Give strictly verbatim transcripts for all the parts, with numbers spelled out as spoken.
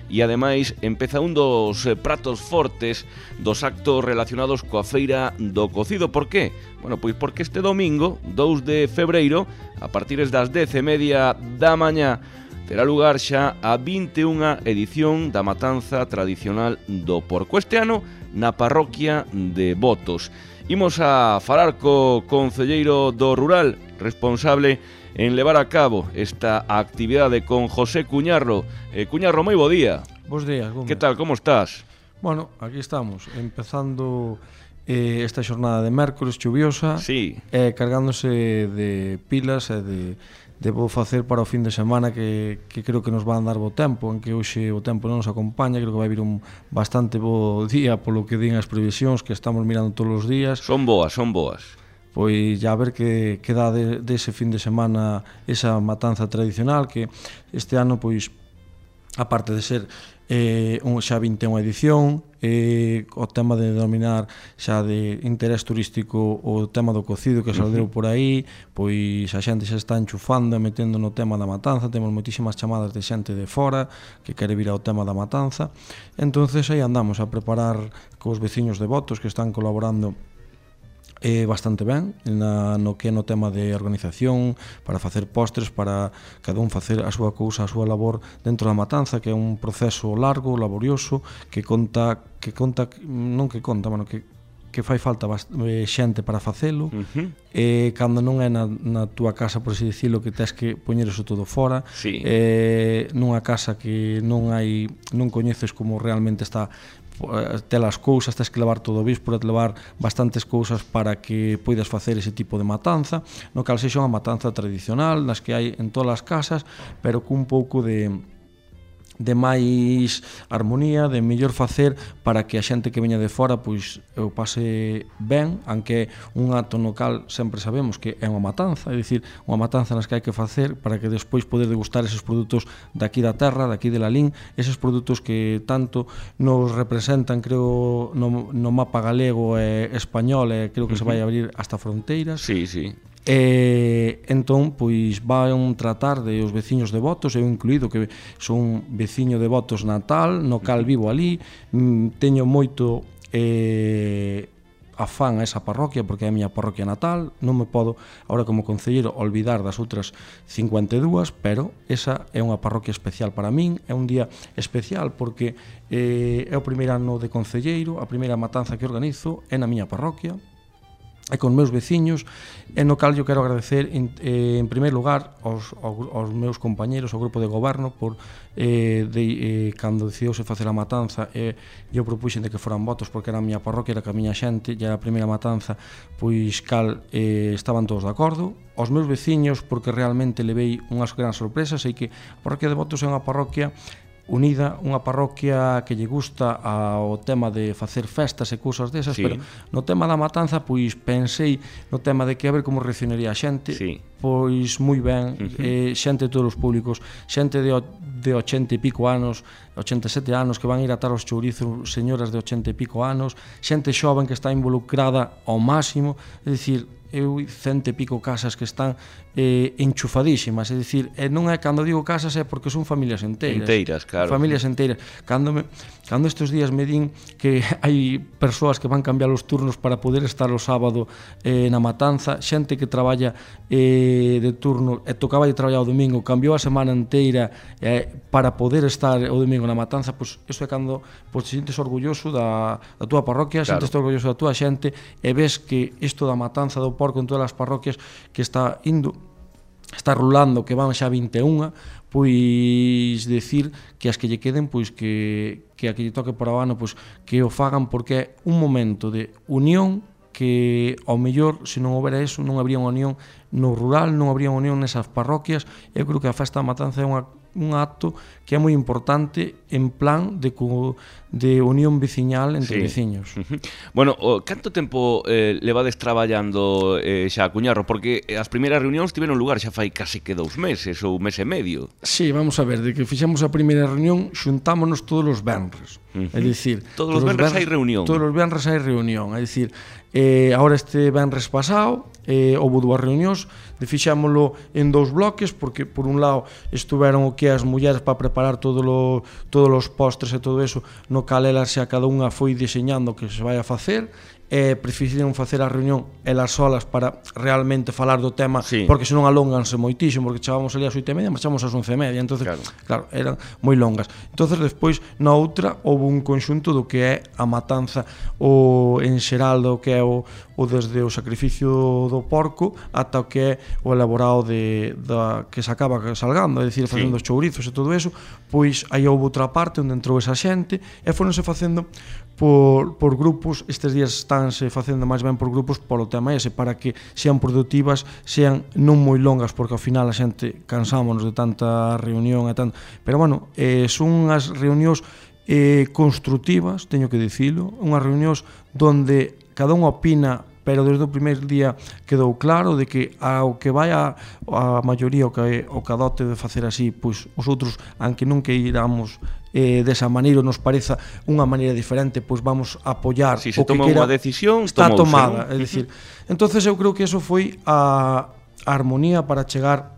e ademais empeza un dos pratos fortes dos actos relacionados coa feira do cocido. Por qué? Bueno, pois porque este domingo, dous de febreiro, a partir das dez e media da mañá, terá lugar xa a vinte e unha edición da matanza tradicional do porco. Este ano na parroquia de Botos. Imos a falar co concelleiro do Rural, responsable en levar a cabo esta actividade, con José Cuñarro. Eh, Cuñarro, moi bo día. Bos días, Gómez. Que tal, como estás? Bueno, aquí estamos, empezando eh, esta xornada de mércores chuviosa, sí. eh, cargándose de pilas e de, de vou facer para o fin de semana que, que creo que nos van dar bo tempo, en que hoxe o tempo non nos acompaña, creo que vai vir un bastante bo día polo que din as previsións que estamos mirando todos os días. Son boas, son boas. Pois ya a ver que, que dá de, dese fin de semana esa matanza tradicional, que este ano, pois, aparte de ser eh, un, xa vinte e unha edición, eh, o tema de denominar xa de interés turístico o tema do cocido que saldeu por aí, pois a xente xa está enchufando e metendo no tema da matanza. Temos moitísimas chamadas de xente de fora que quere vir ao tema da matanza. Entonces aí andamos a preparar cos veciños de Botos que están colaborando Eh, bastante ben na, no que é no tema de organización, para facer postres, para cada un facer a súa cousa, a súa labor dentro da matanza, que é un proceso largo, laborioso, que conta, que conta non que conta, bueno, que que fai falta eh, xente para facelo. Uh-huh. E cando non é na, na túa casa, por así dicilo, que tes que poñer eso todo fora, sí. eh, nunha casa que non hai, non coñeces como realmente está tel as cousas, tens que levar todo o bis, por levar bastantes cousas para que poidas facer ese tipo de matanza, no cal sexa unha matanza tradicional, nas que hai en todas as casas, pero cun pouco de de máis armonía, de mellor facer para que a xente que veña de fora pois o pase ben, aunque un acto no cal sempre sabemos que é unha matanza, é dicir, unha matanza nas que hai que facer para que despois poder degustar eses produtos daqui da terra, daqui de Lalín, eses produtos que tanto nos representan, creo, no, no mapa galego e español, e creo que uh-huh. se vai abrir hasta fronteiras. Sí, sí. E entón, pois, van tratar de os veciños de Botos, eu incluído, que son veciño de Botos natal, no cal vivo ali, teño moito eh, afán a esa parroquia, porque é a miña parroquia natal, non me podo, agora como concelleiro, olvidar das outras cincuenta e dúas, pero esa é unha parroquia especial para min, é un día especial porque eh, é o primeiro ano de concelleiro, a primeira matanza que organizo é na miña parroquia, e con meus veciños, e no cal eu quero agradecer en, eh, en primeiro lugar aos, aos meus compañeros, ao grupo de goberno, por eh, de, eh, cando decidiouse facer a matanza, e eh, eu propuxen de que foran Botos porque era a miña parroquia, era que a miña xente, e era a primeira matanza, pois cal eh, estaban todos de acordo. Aos meus veciños, porque realmente levei unhas gran sorpresas, sei que a parroquia de Botos é unha parroquia unida, unha parroquia que lle gusta ao tema de facer festas e cousas desas, sí. Pero no tema da matanza, pois pensei no tema de que a ver como reaccionaría a xente, sí. Pois moi ben, uh-huh. eh, xente de todos os públicos, xente de, de ochenta e pico anos, ochenta e sete anos, que van ir a atar os chourizos, señoras de ochenta e pico anos, xente xoven que está involucrada ao máximo, é dicir, eu cento e pico casas que están eh, enchufadísimas, é dicir, e non é, cando digo casas é porque son familias enteiras, enteiras, claro, familias enteiras. Cando me, cando estes días me din que hai persoas que van cambiar os turnos para poder estar o sábado eh, na matanza, xente que traballa eh, de turno e tocaba de traballar o domingo, cambiou a semana inteira eh, para poder estar o domingo na matanza, pois iso é cando pois, te sientes orgulloso da, da túa parroquia, claro. Sientes orgulloso da túa xente e ves que isto da matanza do porco en todas as parroquias que está indo, está rulando, que van xa vinte e unha, pois decir que as que lle queden, pois que, que a que lle toque para o ano, pois que o fagan, porque é un momento de unión que ao mellor, se non houbera eso, non habría unha unión no rural, non habría unha unión nesas parroquias. Eu creo que a festa da matanza é unha, un acto que é moi importante en plan de, de unión veciñal entre sí. veciños. Uh -huh. Bueno, o, canto tempo eh, levades traballando eh, xa a Cuñarro? Porque as primeiras reunións tiveron lugar xa fai casi que dous meses ou un mes e medio. Sí, vamos a ver, de que fixemos a primeira reunión xuntámonos todos os venres. Uh -huh. É dicir, todos, todos os venres hai reunión. Todos os venres hai reunión, é dicir, eh, agora este venres pasado eh, houve dúas reunións, de fixámoslo en dous bloques, porque por un lado estuveron o que as mulleres para preparar todo lo, todos os postres e todo eso, no cal elas xa cada unha foi diseñando o que se vai a facer, e preferiron facer a reunión elas solas para realmente falar do tema, sí. Porque senón alónganse moitísimo, porque chegábamos ali ás oito e media, marchamos ás once e media, entonces, claro. claro, eran moi longas. Entonces despois na outra houve un conxunto do que é a matanza o en xeral do que é o, o desde o sacrificio do porco ata o que é o elaborado de, da, que se acaba salgando, é dicir, facendo sí. Os chourizos e todo eso, pois aí houve outra parte onde entrou esa xente e foronse facendo por, por grupos, estes días estánse facendo máis ben por grupos polo tema ese, para que sean productivas, sean non moi longas, porque ao final a xente cansámonos de tanta reunión e tanto, pero bueno, eh, son unhas reunións eh, construtivas, teño que dicilo, unhas reunións donde cada un opina, pero desde o primeiro día quedou claro de que ao que vai a, a maioría o que, o que adote de facer así, pois os outros, aunque non que iramos eh, desa maneira nos pareza unha maneira diferente, pois vamos a apoiar si o que toma unha decisión, está tomouse, tomada, ¿no? É dicir, entonces eu creo que eso foi a, a armonía para chegar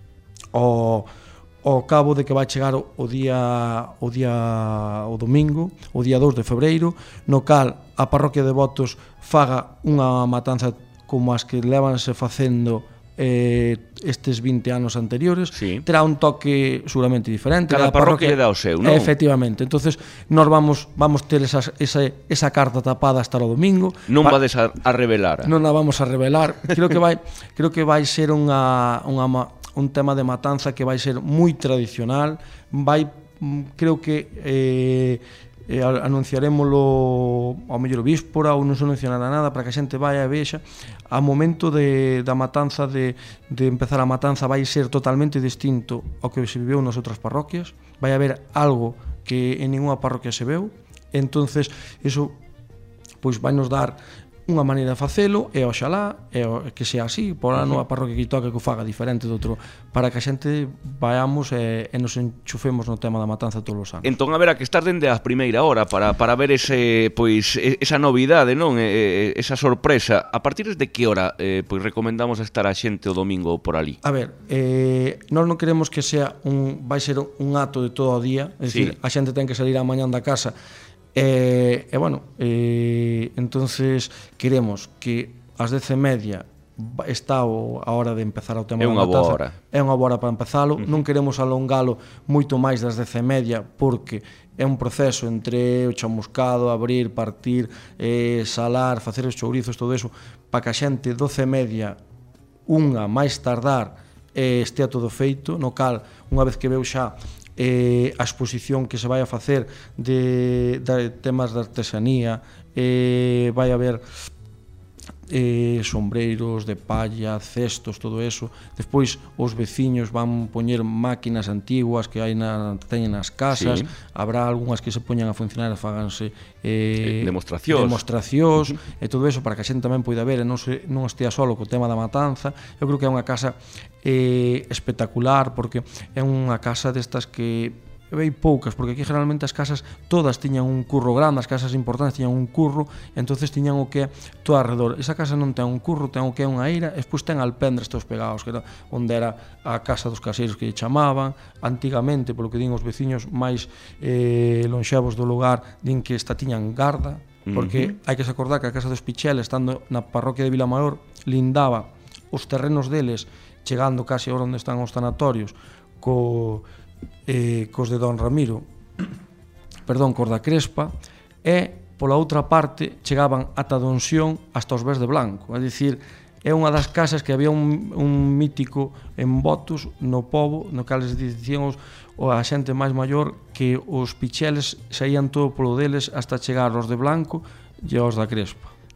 ao ao cabo de que vai chegar o, o día o día o domingo, o día dous de febreiro, no cal a parroquia de Votos faga unha matanza como as que levanse facendo eh, estes vinte anos anteriores, sí. Terá un toque seguramente diferente. Cada parroquia lle dá o seu, non? Efectivamente, entonces nós vamos vamos ter esa, esa, esa carta tapada hasta o domingo. Non vades a, a revelar. Non a vamos a revelar. Creo que vai creo que vai ser unha unha un tema de matanza que vai ser moi tradicional, vai, creo que eh, eh, anunciarémolo ao mellor víspora ou non se anunciará nada para que a xente vai a vexa. A momento de, da matanza, de, de empezar a matanza, vai ser totalmente distinto ao que se viveu nas outras parroquias, vai haber algo que en ninguna parroquia se veu, entonces eso pois vai nos dar unha maneira de facelo, e oxalá e que sea así, por ano a parroquia que toque que o faga diferente do outro, para que a xente vayamos e, e nos enchufemos no tema da matanza todos os anos. Entón haberá que estar dende a primeira hora para, para ver ese, pois, esa novidade, non? E, esa sorpresa. A partir de que hora eh, pois recomendamos estar a xente o domingo por ali? A ver, eh, nós non queremos que sea un, vai ser un acto de todo o día, é dicir, sí. A xente ten que salir a mañán da casa. E, e bueno, e, entonces queremos que ás dez e media está o, a hora de empezar o tema da matanza. É unha boa hora. É unha boa hora para empezalo. Uh-huh. Non queremos alongalo moito máis das dez e media, porque é un proceso entre o chamuscado, abrir, partir, eh, salar, facer os chourizos, todo eso, para que a xente doce e media, unha máis tardar, eh, estea todo feito, no cal, unha vez que veu xa eh, a exposición que se vai a facer de, de temas de artesanía, eh, vai haber eh, sombreiros de palla, cestos, todo eso. Despois os veciños van poñer máquinas antiguas que hai na, teñen nas casas, sí. Habrá algunhas que se poñan a funcionar e faganse eh, demostracións, demostracións uh-huh. E todo eso para que a xente tamén poida ver e non, se, non estea solo co tema da matanza. Eu creo que é unha casa eh, espectacular, porque é unha casa destas que vei poucas, porque aquí generalmente as casas todas tiñan un curro grande, as casas importantes tiñan un curro, e entonces tiñan o que é todo alrededor. Esa casa non ten un curro, ten o que é unha eira, e despois ten alpendres todos pegados, que era onde era a casa dos caseiros que lle chamaban. Antigamente, polo que din os veciños máis eh, lonxevos do lugar, din que esta tiñan garda, porque uh-huh. hai que se acordar que a casa dos Picheles, estando na parroquia de Vilamaior, lindaba os terrenos deles, chegando case ahora onde están os sanatorios, co Eh, cos de Don Ramiro, perdón, cos da Crespa, e pola outra parte chegaban ata Don Xión hasta os Ves de Blanco. É dicir, é unha das casas que había un, un mítico en Votos no pobo, no cal les dicían os, a xente máis maior que os Picheles saían todo polo deles hasta chegar aos de Blanco e aos da Crespa.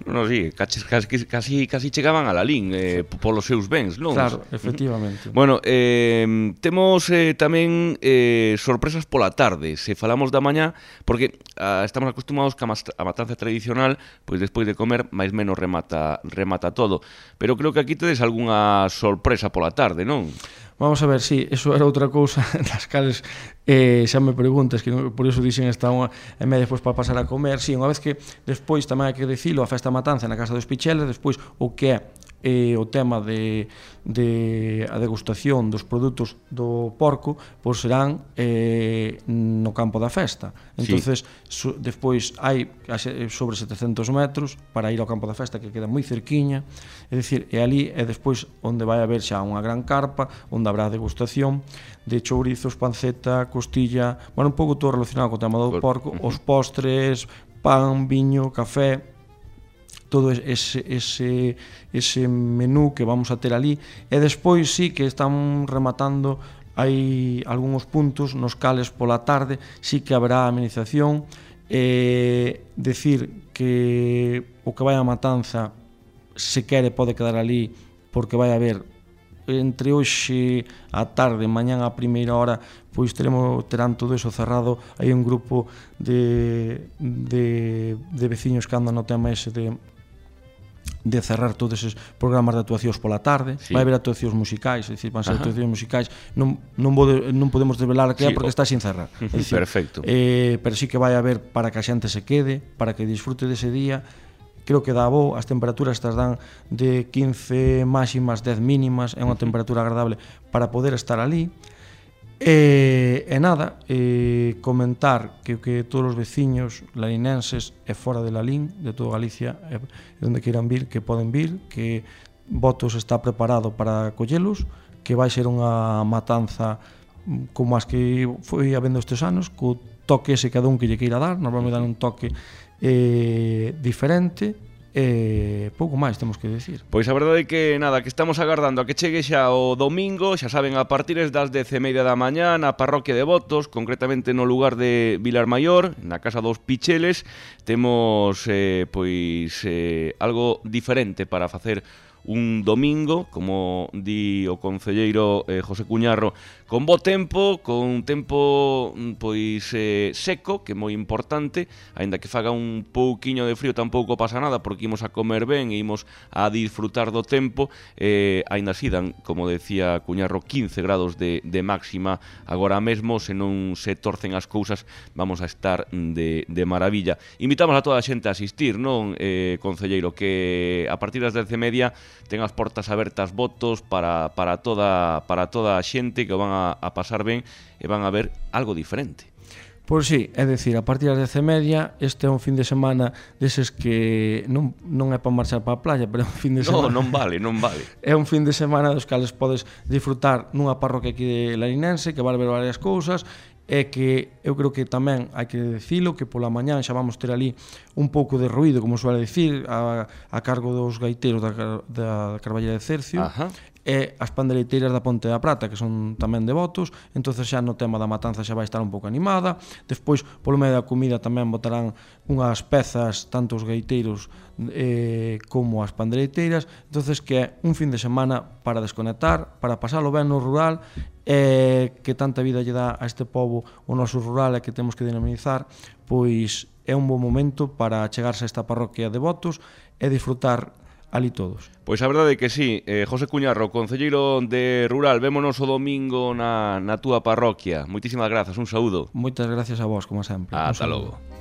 Non, sí, casi, casi, casi, casi chegaban a Lalín eh, polos seus bens, non? Claro, efectivamente. Bueno, eh, temos eh, tamén eh, sorpresas pola tarde. Se falamos da mañá, porque ah, estamos acostumados que a, a matanza tradicional, pois despois de comer, máis menos remata, remata todo. Pero creo que aquí tedes algunha sorpresa pola tarde, non? Vamos a ver, sí, eso era outra cousa nas cales eh, xa me preguntas, que por iso dixen esta unha e media despois para pasar a comer. Sí, unha vez que despois tamén hai que dicilo, a festa matanza na Casa dos Picheles, despois o que é eh, o tema de, de a degustación dos produtos do porco, pois serán eh, no campo da festa. Entonces, sí. su, despois hai sobre setecentos metros para ir ao campo da festa, que queda moi cerquiña, é dicir, e ali é despois onde vai haber xa unha gran carpa, onde habrá degustación de chourizos, panceta, costilla, bueno, un pouco todo relacionado co tema do porco, uh-huh. os postres, pan, viño, café, todo ese, ese, ese menú que vamos a ter ali. E despois sí que están rematando, hai algúns puntos nos cales pola tarde sí que haberá amenización, e decir que o que vai a matanza se quere pode quedar ali, porque vai haber entre hoxe a tarde, mañán a primeira hora, pois teremos, terán todo eso cerrado. Hai un grupo de, de, de veciños que andan no tema ese de de cerrar todos esos programas de actuacións pola tarde. Sí. Vai haber actuacións musicais, é dicir, van ser actuacións musicais, non, non, vode, non podemos desvelar que sí, é porque está sin cerrar. É dicir, perfecto. Eh, pero sí que vai haber para que a xente se quede, para que disfrute dese día. Creo que dá bo, as temperaturas estas dan de quince máximas, dez mínimas, é unha temperatura agradable para poder estar ali. E, e nada, e comentar que, que todos os veciños lalinenses e fora de Lalín, de toda Galicia, e onde queiran vir, que poden vir, que Votos está preparado para collelos, que vai ser unha matanza como as que foi habendo estes anos, co toque ese cada un que lle queira dar. Nos vamos dar un toque eh, diferente. E pouco máis temos que decir. Pois a verdade é que nada, que estamos agardando a que chegue xa o domingo, xa saben, a partir das dez e media da mañá na parroquia de Votos, concretamente no lugar de Vilar Maior, na Casa dos Picheles. Temos eh, pois eh, algo diferente para facer un domingo, como di o concelleiro eh, José Cuñarro, con bo tempo, con tempo pois eh, seco, que é moi importante, aínda que faga un pouquiño de frío tampouco pasa nada, porque imos a comer ben e imos a disfrutar do tempo, eh, aínda así dan, como decía Cuñarro, quince grados de, de máxima agora mesmo. Se non se torcen as cousas, vamos a estar de, de maravilla. Invitamos a toda a xente a asistir, non, eh, concelleiro, que a partir das dez e media ten as portas abertas Votos para, para, toda, para toda a xente que van a, a pasar ben e van a ver algo diferente. Pois sí, é dicir, a partir das dez e media, este é un fin de semana deses que non, non é para marchar para a playa, pero é un fin de semana... No, non vale, non vale. É un fin de semana dos cales podes disfrutar nunha parroquia aquí de Larinense, que vai ver varias cousas, é que eu creo que tamén hai que dicilo, que pola mañán xa vamos ter ali un pouco de ruído, como suele dicir, a, a cargo dos gaiteiros da, da Carballera de Cercio. Ajá. E as pandereiteiras da Ponte da Prata, que son tamén de Votos. Entonces xa no tema da matanza xa vai estar un pouco animada. Despois, polo medio da comida, tamén botarán unhas pezas, tanto os gaiteiros eh, como as pandereiteiras. Entonces que é un fin de semana para desconectar, para pasalo ben no rural, e que tanta vida lle dá a este pobo o noso rural e que temos que dinamizar, pois é un bon momento para chegarse a esta parroquia de Votos e disfrutar ali todos. Pois a verdade é que sí, eh, José Cuñarro, concelleiro de Rural, vémonos o domingo na, na túa parroquia. Moitísimas grazas, un saúdo. Moitas gracias a vos, como sempre. Ata logo.